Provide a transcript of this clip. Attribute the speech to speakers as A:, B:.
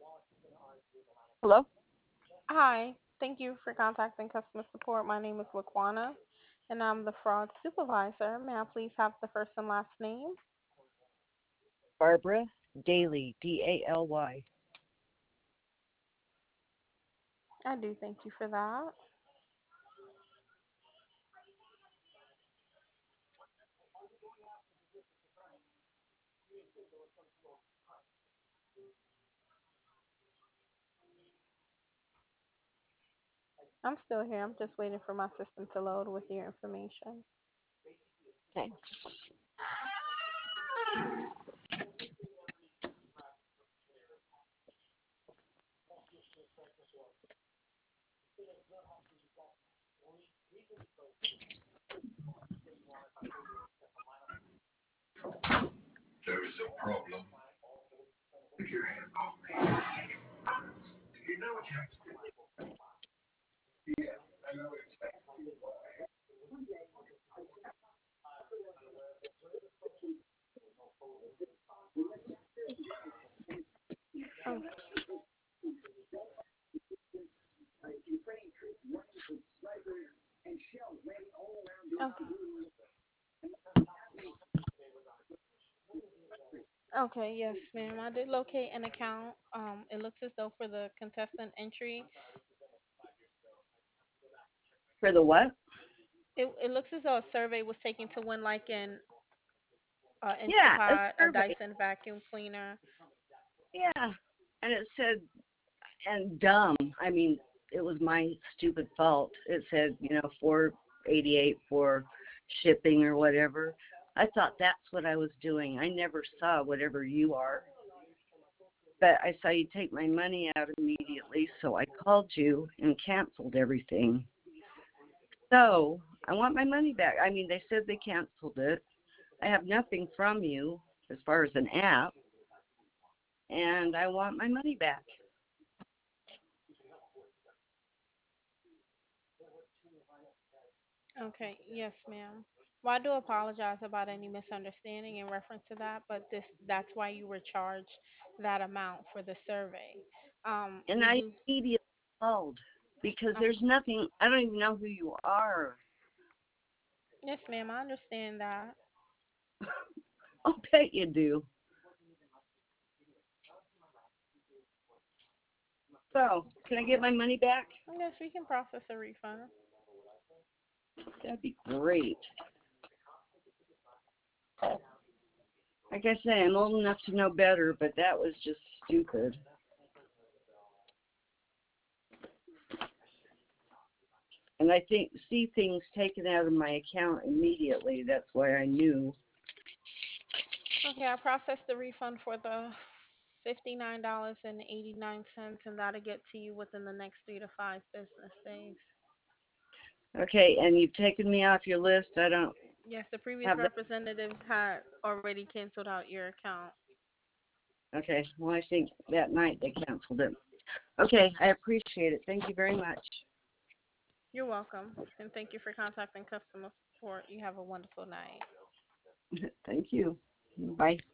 A: Hello?
B: Hi, thank you for contacting customer support. My name is Laquana, and I'm the fraud supervisor. May I please have the first and last name?
A: Barbara Daly, Daly.
B: I do thank you for that. I'm still here. I'm just waiting for my system to load with your information.
A: Okay.
C: There is a problem with your hand. You know what you have to do. Yeah, I know what it's like.
B: Oh, okay. Okay, yes, ma'am. I did locate an account. It looks as though for the contestant entry,
A: For the what?
B: it looks as though a survey was taken to win like an
A: Yeah, a
B: Instapot, a
A: survey.
B: Dyson vacuum cleaner.
A: Yeah. And it said, and dumb. I mean, it was my stupid fault. It said, 488 for shipping or whatever. I thought that's what I was doing. I never saw whatever you are. But I saw you take my money out immediately, so I called you and canceled everything. So I want my money back. I mean, they said they canceled it. I have nothing from you as far as an app, and I want my money back.
B: Okay, yes, ma'am. Well, I do apologize about any misunderstanding in reference to that, but that's why you were charged that amount for the survey.
A: And
B: We
A: I
B: do.
A: immediately called because
B: Um,
A: there's nothing, I don't even know who you are.
B: yes, ma'am. I understand that.
A: I'll bet you do. So, can I get my money back?
B: Yes, we can process a refund.
A: That'd be great. Like I say, I'm old enough to know better, but that was just stupid. And I think see things taken out of my account immediately. That's why I knew.
B: Okay, I processed the refund for the $59.89, and that'll get to you within the next 3 to 5 business days.
A: Okay, and you've taken me off your list. I don't
B: Yes, the previous
A: have that.
B: representative had already canceled out your account.
A: Okay, well, I think that night they canceled it. Okay, I appreciate it. Thank you very much.
B: You're welcome, and thank you for contacting customer support. You have a wonderful night.
A: Thank you. Bye.